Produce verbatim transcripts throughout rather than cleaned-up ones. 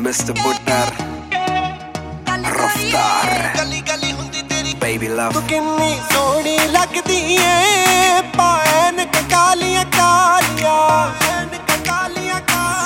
Mister Buttar Raftaar Baby love तू किन्नी सोहनी लगदी ऐ पान कालियां कालियां कालियां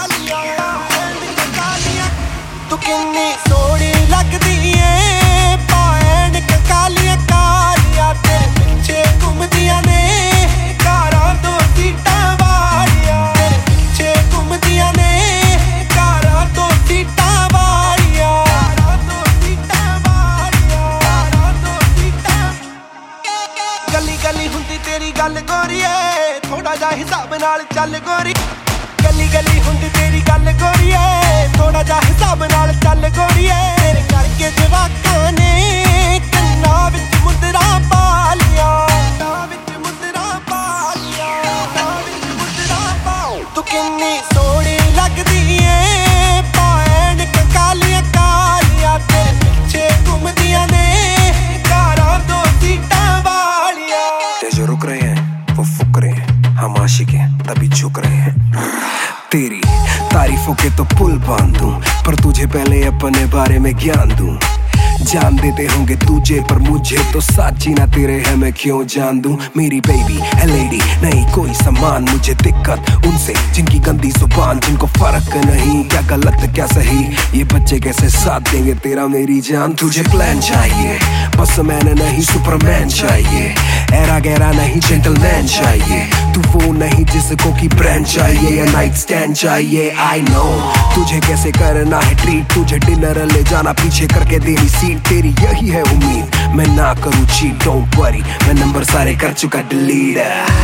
कालियां तू किन्नी सोहनी लगदी ऐ पान कालियां कालियां तेरे पिछे घूमदियां ने कारां दो सीटां वालियां तेरे पिछे घूमदियां ने कारां दो सीटां वालियां कारां दो सीटां वालियां कारां दो सीटां गली गली हुंदी तेरी गल गोरीए थोड़ा जा हिसाब नाल चल गोरी गली गली हुंदी तेरी गल गोरीए थोड़ा जा हिसाब नाल चल गोरीए तेरे करके जवाकां ने कन्नां विच मुंदरा पा लिया कन्नां विच मुंदरा पा लिया कन्नां विच मुंदरा पा तू किन्नी सोहनी लगदी ऐ पान कालियां कालियां तेरे पिछे घूमदियां ने कारां दो सीटां वालियां ये जो रुक रहे हैं वो फुक रहे हैं हम आशिक हैं तभी झुक रहे हैं तेरी तारीफों के तो पुल बांध दूं पर तुझे पहले अपने बारे में ज्ञान दूं जान देते होंगे तुझे पर मुझे तो साची ना तेरे है मैं क्यों जान दूं मेरी बेबी है लेडी नहीं कोई समान मुझे दिक्कत उनसे जिनकी गंदी जुबान जिनको फर्क नहीं क्या गलत क्या सही ये बच्चे कैसे साथ देंगे तेरा मेरी जान तुझे प्लान चाहिए बस मैंने नहीं सुपरमैन चाहिए एरा गहरा नहीं जेंटलमैन चाहिए तू वो नहीं जिसको की ब्रांड चाहिए या नाइट स्टैंड चाहिए आई नो तुझे कैसे करना है ट्रीट तुझे डिनर ले जाना पीछे करके देनी सीट तेरी यही है उम्मीद मैं ना करूँ चीट डोंट वरी मैं नंबर सारे कर चुका डिलीट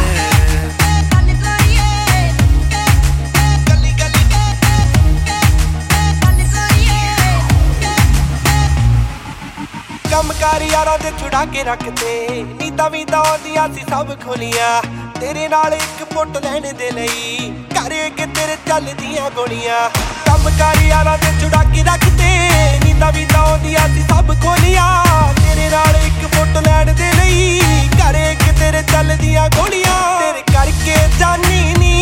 कमकार यारां दे छुड़ा के रखते नींदां भी दौंदियां सी सब खोलियां तेरे नाल एक फुट लैने दे लई करे के तेरे चलदियां गोलियां कमकार यारां दे छुड़ा के रखते नींदां भी दौंदियां सी सब खोलियां तेरे नाल एक फुट लैने दे लई करे के तेरे चलदियां गोलियां तेरे करके जानी नी